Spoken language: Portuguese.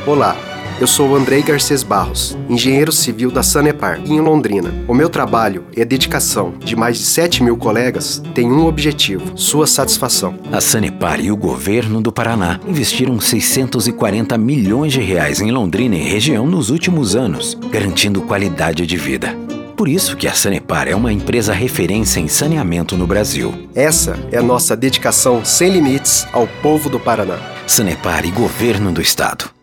Olá, eu sou o Andrei Garcês Barros, engenheiro civil da Sanepar, em Londrina. O meu trabalho e a dedicação de mais de 7.000 colegas têm um objetivo: sua satisfação. A Sanepar e o governo do Paraná investiram 640 milhões de reais em Londrina e região nos últimos anos, garantindo qualidade de vida. Por isso que a Sanepar é uma empresa referência em saneamento no Brasil. Essa é a nossa dedicação sem limites ao povo do Paraná. Sanepar e Governo do Estado.